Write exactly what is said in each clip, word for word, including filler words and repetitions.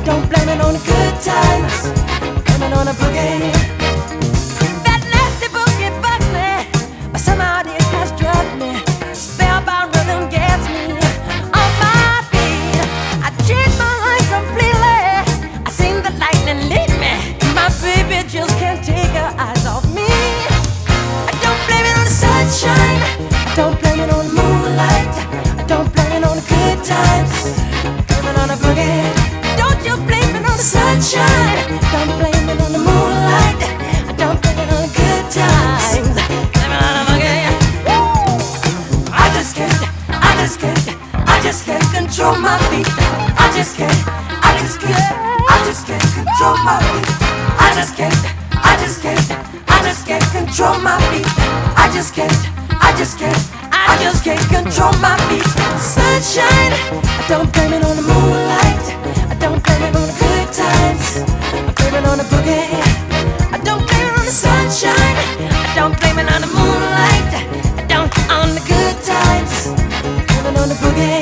don't blame it on the good times. Blame it on the boogie. That nasty boogie bugs me, but somehow it has drugged me. Spellbound rhythm gets me on my feet. I changed my life completely. I seen the lightning lead me. My baby just can't take her eyes off me. I don't blame it on the sunshine. I don't blame it on the moonlight. I don't blame it on the good times. Blame it on the boogie. Don't you blame it on the sunshine. Don't blame it on the moonlight. I don't blame it on the good times. Blame it on the boogie. I just can't, I just can't, I just can't control my feet. I just can't, I just can't, I just can't control my feet. I just can't, I just can't, I just can't control my feet. I just can't, I just can't, I just can't control my feet. Sunshine, I don't blame it on the moonlight. I don't blame it on the good times. I blame it on the boogie. I don't blame it on the sunshine. I don't blame it on the moonlight. I don't on the good times. I blame it on the boogie.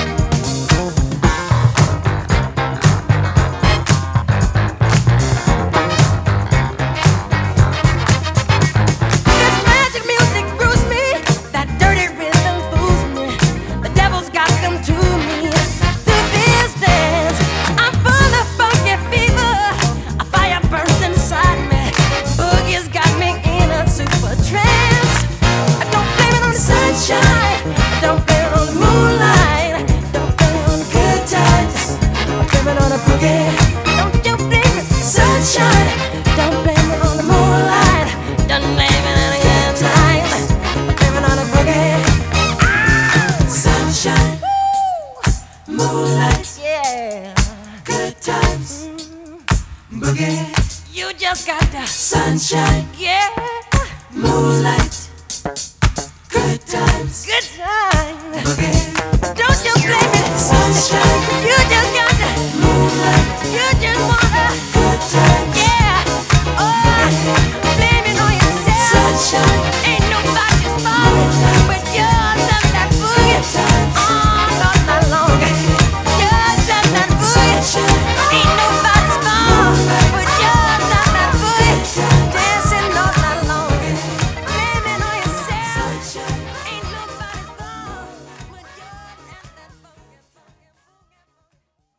Don't you blame it, sunshine. Don't blame it on the moonlight. Don't blame it on the good times. Blame it on the boogie. Sunshine, moonlight, yeah, good times, boogie. You just got the sunshine, yeah, moonlight.